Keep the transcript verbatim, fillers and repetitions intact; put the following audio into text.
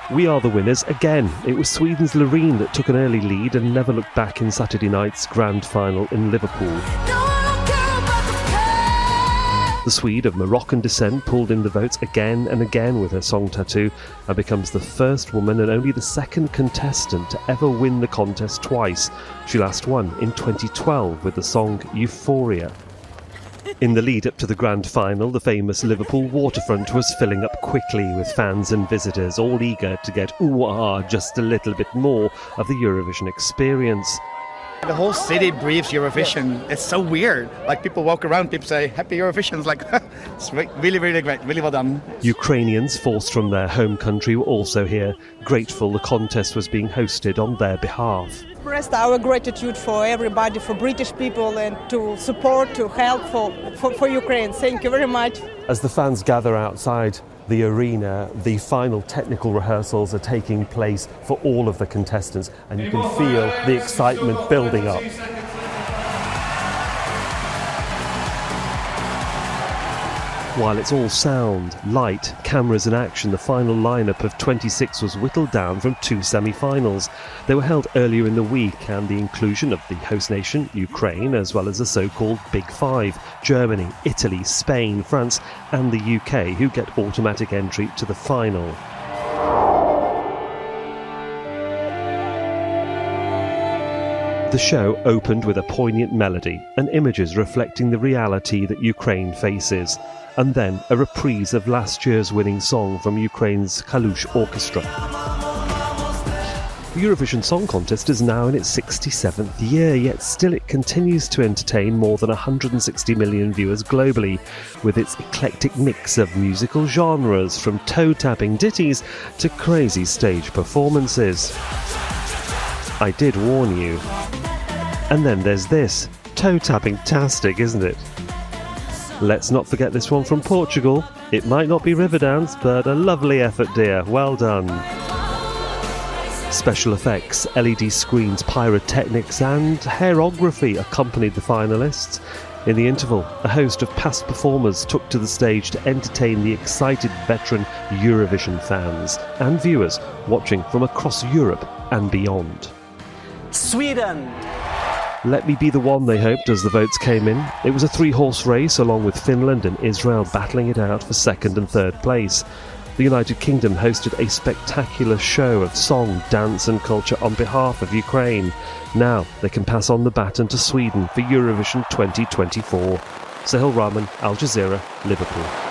We are the winners again. It was Sweden's Loreen that took an early lead and never looked back in Saturday night's grand final in Liverpool. The Swede of Moroccan descent pulled in the votes again and again with her song Tattoo and becomes the first woman and only the second contestant to ever win the contest twice. She last won in twenty twelve with the song Euphoria. In the lead up to the grand final, the famous Liverpool waterfront was filling up quickly with fans and visitors, all eager to get ooh-ah just a little bit more of the Eurovision experience. The whole city breathes Eurovision. It's so weird. Like, people walk around, people say, Happy Eurovision. It's like, it's really, really great. Really well done. Ukrainians forced from their home country were also here, grateful the contest was being hosted on their behalf. Expressed our gratitude for everybody, for British people, and to support, to help for, for, for Ukraine. Thank you very much. As the fans gather outside the arena, the final technical rehearsals are taking place for all of the contestants, and you can feel the excitement building up. While it's all sound, light, cameras and action, the final lineup of twenty-six was whittled down from two semi-finals. They were held earlier in the week, and the inclusion of the host nation, Ukraine, as well as the so-called Big Five, Germany, Italy, Spain, France and the U K, who get automatic entry to the final. The show opened with a poignant melody and images reflecting the reality that Ukraine faces, and then a reprise of last year's winning song from Ukraine's Kalush Orchestra. The Eurovision Song Contest is now in its sixty-seventh year, yet still it continues to entertain more than one hundred sixty million viewers globally, with its eclectic mix of musical genres, from toe-tapping ditties to crazy stage performances. I did warn you. And then there's this. Toe-tapping-tastic, isn't it? Let's not forget this one from Portugal. It might not be Riverdance, but a lovely effort, dear. Well done. Special effects, L E D screens, pyrotechnics and hairography accompanied the finalists. In the interval, a host of past performers took to the stage to entertain the excited veteran Eurovision fans and viewers watching from across Europe and beyond. Sweden! Let me be the one, they hoped, as the votes came in. It was a three-horse race, along with Finland and Israel battling it out for second and third place. The United Kingdom hosted a spectacular show of song, dance and culture on behalf of Ukraine. Now they can pass on the baton to Sweden for Eurovision twenty twenty-four. Sahil Rahman, Al Jazeera, Liverpool.